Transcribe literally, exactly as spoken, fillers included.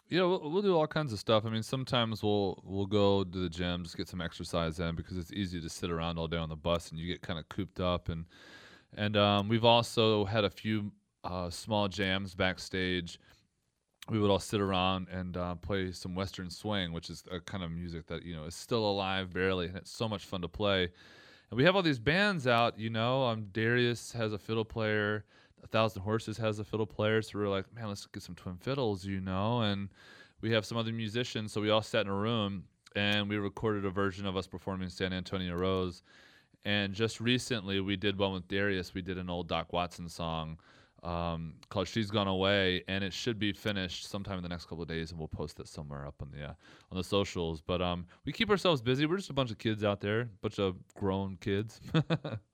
Yeah, we'll, we'll do all kinds of stuff. I mean, sometimes we'll we'll go to the gym, just get some exercise in because it's easy to sit around all day on the bus and you get kind of cooped up. And and um, we've also had a few uh, small jams backstage. We would all sit around and uh, play some Western swing, which is a kind of music that you know is still alive barely, and it's so much fun to play. And we have all these bands out, you know. Um, Darius has a fiddle player. A Thousand Horses has a fiddle player. So we are like, man, let's get some twin fiddles, you know. And we have some other musicians. So we all sat in a room and we recorded a version of us performing San Antonio Rose. And just recently, we did one with Darius. We did an old Doc Watson song um, called "She's Gone Away," and it should be finished sometime in the next couple of days, and we'll post it somewhere up on the uh, on the socials. But um, we keep ourselves busy. We're just a bunch of kids out there, a bunch of grown kids.